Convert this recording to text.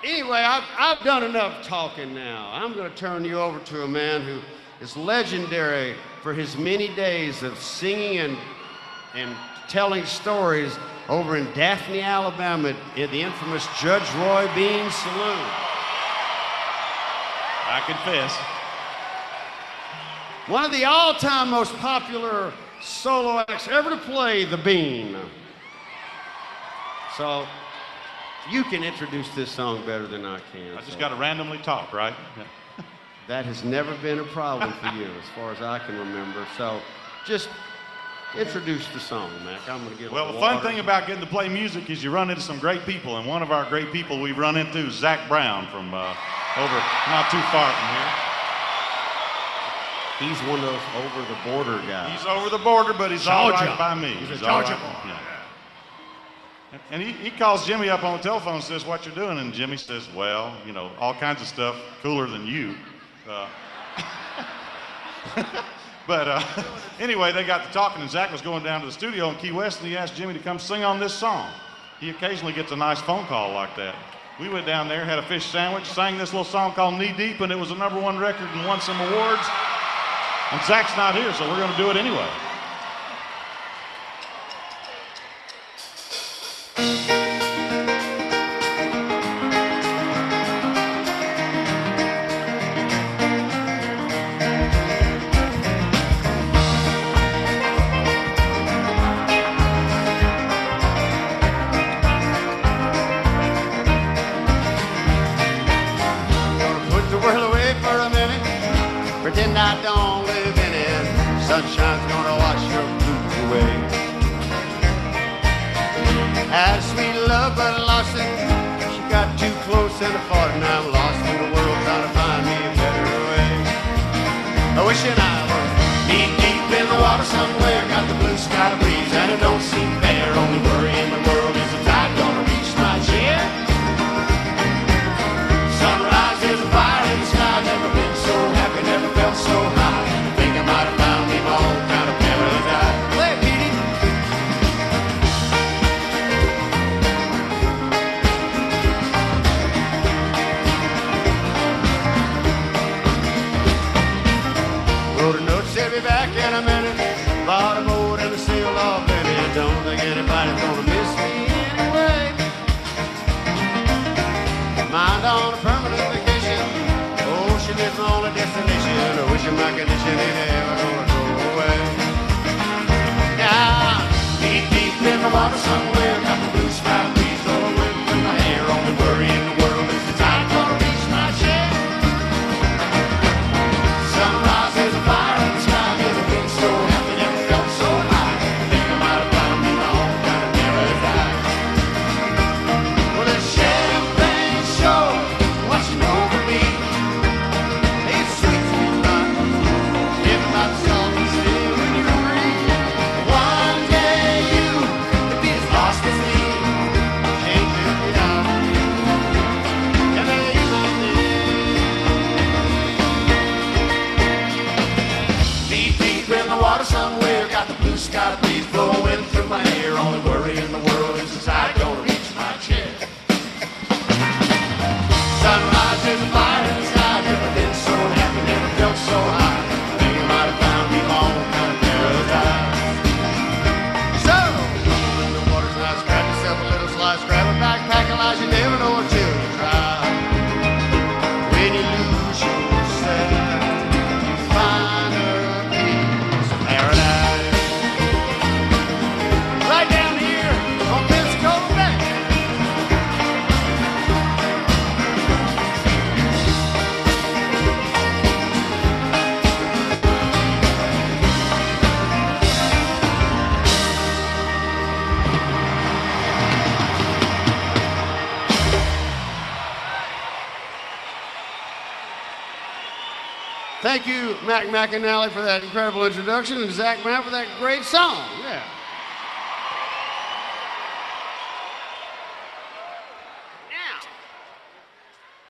Anyway, I've done enough talking now. I'm going to turn you over to a man who is legendary for his many days of singing and telling stories over in Daphne, Alabama, in the infamous Judge Roy Bean Saloon. I confess. One of the all-time most popular solo acts ever to play the Bean. So, you can introduce this song better than I can. I just got to randomly talk, right? Yeah. That has never been a problem for you, as far as I can remember. So, just introduce the song, Mac. I'm going to get Well, the fun thing about getting to play music is you run into some great people, and one of our great people we've run into is Zac Brown from over not too far from here. He's one of those over-the-border guys. He's over the border, but he's all right by me. He's a Georgia boy. Yeah. And he calls Jimmy up on the telephone and says, "What you're doing?" And Jimmy says, "Well, you know, all kinds of stuff cooler than you." But anyway, they got to talking, and Zac was going down to the studio in Key West, and he asked Jimmy to come sing on this song. He occasionally gets a nice phone call like that. We went down there, had a fish sandwich, sang this little song called Knee Deep, and it was a #1 record and won some awards. And Zac's not here, so we're going to do it anyway. Pretend I don't live in it. Sunshine's gonna wash your blues away. Had a sweet love, but I lost it. She got too close and I fought, and I'm lost in the world trying to find me a better way. Wishing I was deep, deep in the water somewhere. Got the blue sky breeze, and it don't seem fair. Only worry in the world is the tide gonna reach my chair. Sunrise is a fire in the sky. Never been so happy, never felt so high. I think I might have found me my own kind of paradise. Play it, Petey. Wrote a note, said be back in a minute. Bought a boat and a sailed off in it. Don't think anybody's gonna miss me anyway. Mind on a permanent vacation. Ocean is my only destination. I wish my condition ain't ever gonna go away. Now, deep, deep in the water somewhere. Got the blue sky breeze blowing through my hair. Only worry in the world is the tide gonna reach my chair. Sunrise is a fire in the sky. Never been so happy, never felt so high. I think I might have found me my own kind of paradise. Well, it's champagne show watching over me. It's sweet, sweet love. Give my soul to stay when you breathe. One day you could be as lost as me. Can't live without you. And then you might live. Deep, deep in the water somewhere. Got the blue sky breeze blowing through my hair. Only worry in the world is the tide gonna reach my chair. Sunrise is a fire in the sky. Never been so happy, never felt so high. I think I might have found me my own kind of paradise. So, when the water's nice, grab yourself a little slice, grab a backpack, Elijah, you never know until you try. When you lose yourself, you find a piece of paradise. Right down here on Pensacola Bay. Thank you, Mac McAnally, for that incredible introduction, and Zac Brown for that great song. Yeah.